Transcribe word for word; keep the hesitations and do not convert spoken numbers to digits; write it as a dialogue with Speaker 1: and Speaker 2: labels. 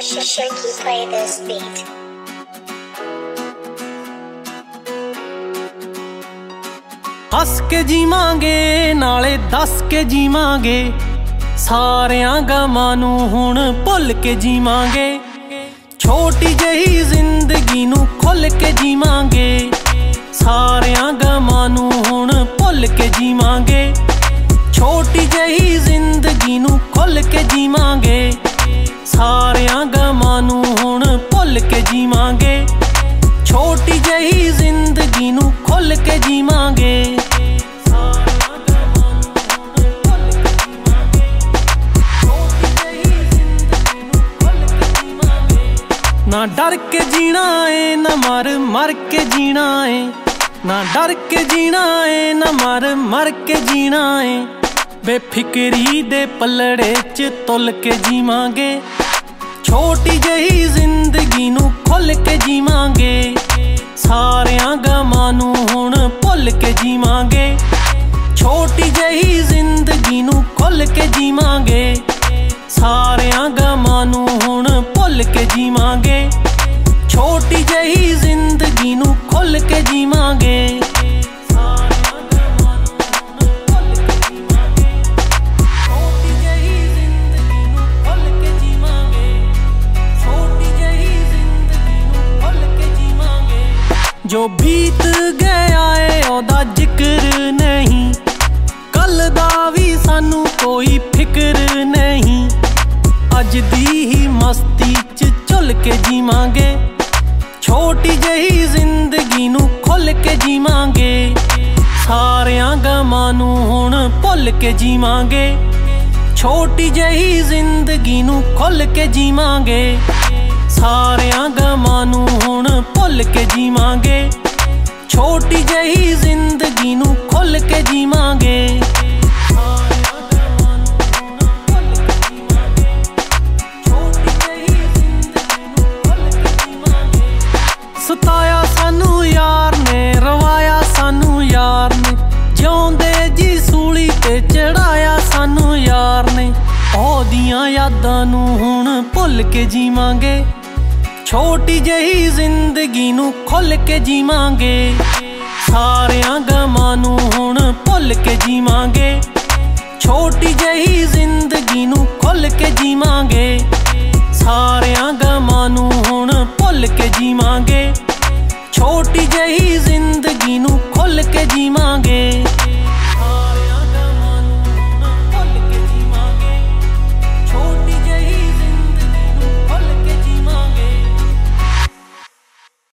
Speaker 1: Shaky play this beat.
Speaker 2: हस के जीवांगे नाले दस के जीवांगे सारियां गमां नू हुण भुल के जीवांगे छोटी जही जिंदगी नू खुल के जीवांगे सारियां गमां नू हुण भुल के जीवांगे छोटी जही जिंदगी नू खुल के जीवांगे सारियां गमां नू हुण भुल के जीवांगे छोटी जही जिंदगी नू खुल के जीवांगे ना डर के जीना है ना मर मर के जीना है ना डर के जीना है ना मर मर के जीना है बेफिक्री दे पलड़े च तुल के जीवांगे छोटी जही जिंदगी नू खुल के जीवांगे सारियां गमां नू हुण भुल के जीवांगे छोटी जही जिंदगी नू खुल के जीवांगे सारियां गमां नू हुण भुल के जीवांगे छोटी जही जिंदगी नू खुल के जीवांगे जो बीत गया है ओदा जिक्र नहीं कल दा भी सानू कोई फिक्र नहीं अज दी ही मस्ती च झुल के जीवांगे छोटी जही जिंदगी नू खुल के जीवांगे सारियां गमां नू हुण भुल के जीवांगे छोटी जही जिंदगी नू खुल के जीवांगे सारियां गमां नू हुण भुल के जीवांगे छोटी जही जिंदगी नू खुल के जीवांगे सताया सानू यार ने रवाया सानू यार ने जिउंदे जी सूली ते चढ़ाया सानू यार ने ओदियां यादां नू हुण भुल के जीवांगे छोटी जही जिंदगी नू खुल के जीवांगे सारियां गमां नू हुण भुल के जीवांगे छोटी जही जिंदगी नू खुल के जीवांगे सारियां गमां नू हुण भुल के जीवांगे छोटी जही जिंदगी नू खुल के जीवांगे।